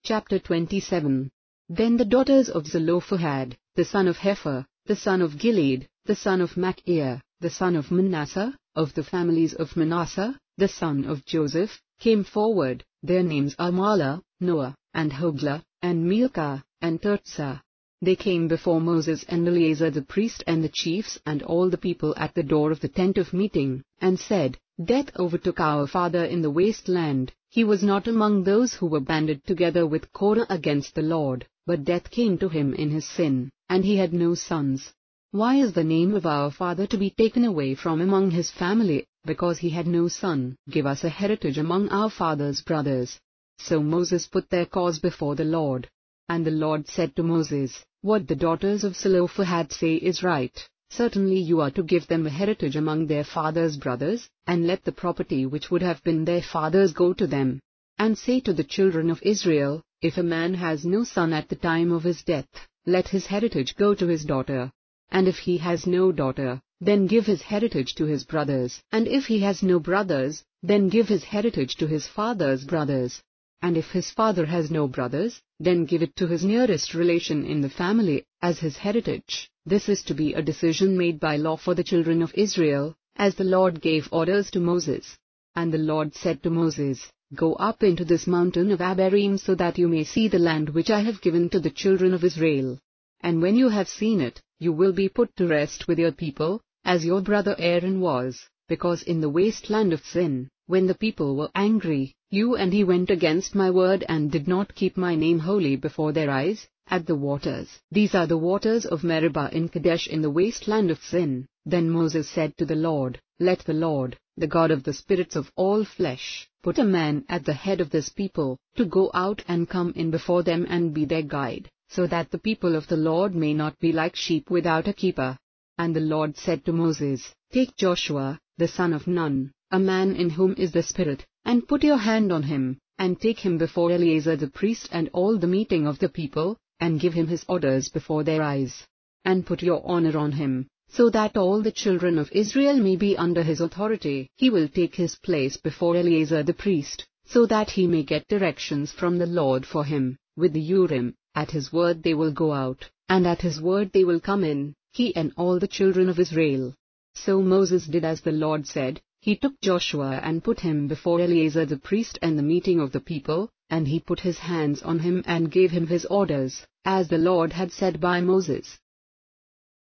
Chapter 27. Then the daughters of Zelophehad, the son of Hepher, the son of Gilead, the son of Machir, the son of Manasseh, of the families of Manasseh, the son of Joseph, came forward. Their names are Mahlah, Noah, and Hoglah, and Milcah, and Tirzah. They came before Moses and Eleazar the priest and the chiefs and all the people at the door of the tent of meeting, and said, Death overtook our father in the wasteland. He was not among those who were banded together with Korah against the Lord, but death came to him in his sin, and he had no sons. Why is the name of our father to be taken away from among his family, because he had no son? Give us a heritage among our father's brothers. So Moses put their cause before the Lord. And the Lord said to Moses, What the daughters of Zelophehad say is right. Certainly you are to give them a heritage among their father's brothers, and let the property which would have been their father's go to them. And say to the children of Israel, If a man has no son at the time of his death, let his heritage go to his daughter. And if he has no daughter, then give his heritage to his brothers. And if he has no brothers, then give his heritage to his father's brothers. And if his father has no brothers, then give it to his nearest relation in the family, as his heritage. This is to be a decision made by law for the children of Israel, as the Lord gave orders to Moses. And the Lord said to Moses, Go up into this mountain of Abarim so that you may see the land which I have given to the children of Israel. And when you have seen it, you will be put to rest with your people, as your brother Aaron was, because in the wasteland of Sin, when the people were angry, you and he went against my word and did not keep my name holy before their eyes, at the waters. These are the waters of Meribah in Kadesh in the wasteland of Sin. Then Moses said to the Lord, Let the Lord, the God of the spirits of all flesh, put a man at the head of this people, to go out and come in before them and be their guide, so that the people of the Lord may not be like sheep without a keeper. And the Lord said to Moses, Take Joshua, the son of Nun, a man in whom is the Spirit, and put your hand on him, and take him before Eleazar the priest and all the meeting of the people, and give him his orders before their eyes. And put your honor on him, so that all the children of Israel may be under his authority. He will take his place before Eleazar the priest, so that he may get directions from the Lord for him, with the Urim. At his word they will go out, and at his word they will come in, he and all the children of Israel. So Moses did as the Lord said. He took Joshua and put him before Eleazar the priest and the meeting of the people, and he put his hands on him and gave him his orders, as the Lord had said by Moses.